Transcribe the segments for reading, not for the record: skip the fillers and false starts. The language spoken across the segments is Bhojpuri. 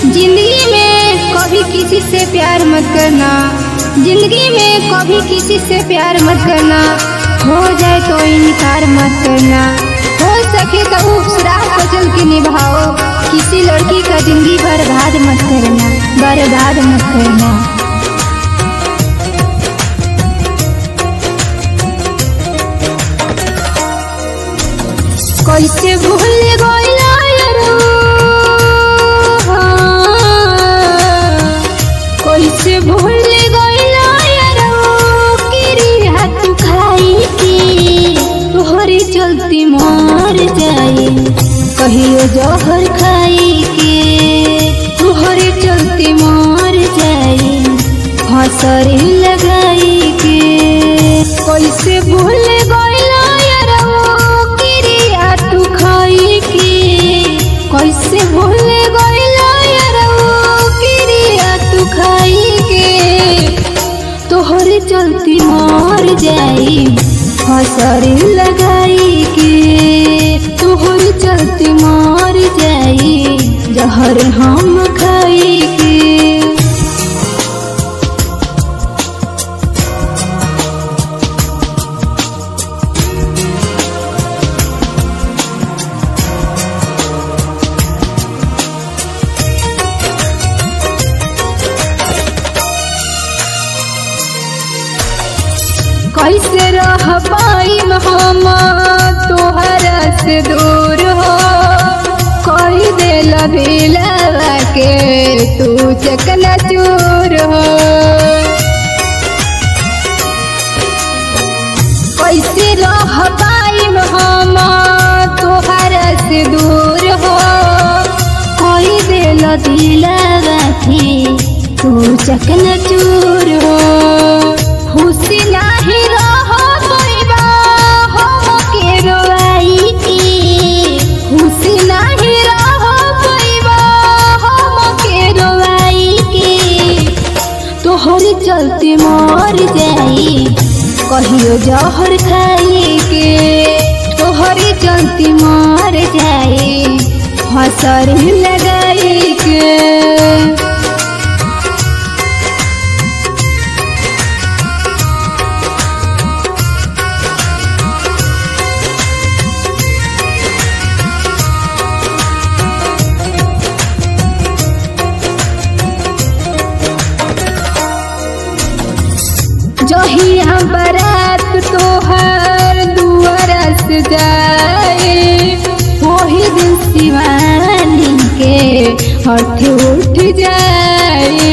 जिंदगी में कभी किसी से प्यार मत करना, जिंदगी में कभी किसी से प्यार मत करना, हो जाए तो इनकार मत करना, हो सके तो उस राह को चल के निभाओ। किसी लड़की का जिंदगी बर्बाद मत करना, बर्बाद मत करना। कैसे भूल गइला यारो, कैसे भूल गइला यारो, किरी हाथ खाई के तोहरे चलती मर जाए। कहियो जहर खाई के तोहरे चलती मर जाए, हंसरी लगाई के। कैसे भूल गइला कैसे भूल गइला यारो, किरिया तू खाई के तोहरे चलती मर जाई, हंसरी लगाई के तोहरे चलती मर जाई, जहर हम खाई के। कैसे रह पाइम हम तोहरा से दूर हो, कही दिल दिलवा के तू चकनाचूर हो। कैसे रह पाइम हम तोहरा से दूर हो, कही दिल दिलवा के तू चकनाचूर हो। खुशी नाही रह पैबा हम के रोई की, खुशी नाही रह पैबा हम के रोई की, तोहरे चलते मर जाई। कहियो जहर खाई के तोहरे चलते मर जाई, हंसरी लगाई के। जहिया बारात तोहर दुआरा से जाए, वही दिन शिवानी के हठ उठ जाए।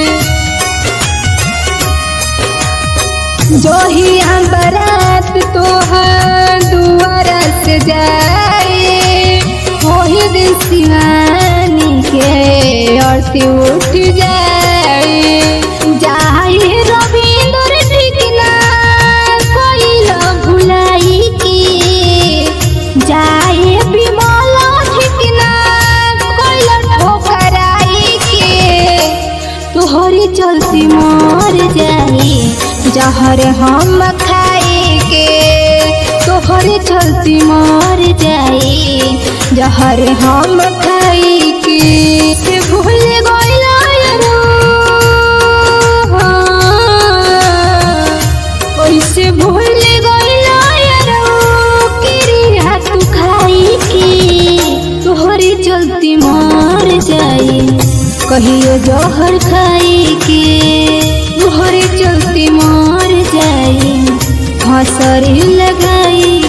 जहिया बारात तोहर दुआरा से जाए, वही दिन शिवानी के हठ उठ जाए। जाए रविंद्र ठिकना कोइला भुलाई की, जाए विमला ठिकना कोइला ठोकराई के, तोहरे चलती मर जाई, जहर हम खाई के तोहरे चलती मर जाई, जहर हम खाई के। भूल गइला यारो, कैसे भूल गइला यारो, किरिया तू खाई के तोहरे चलती मर जाई। कहियो जहर खाई के तोहरे चलती मर जाई, हंसरी लगाई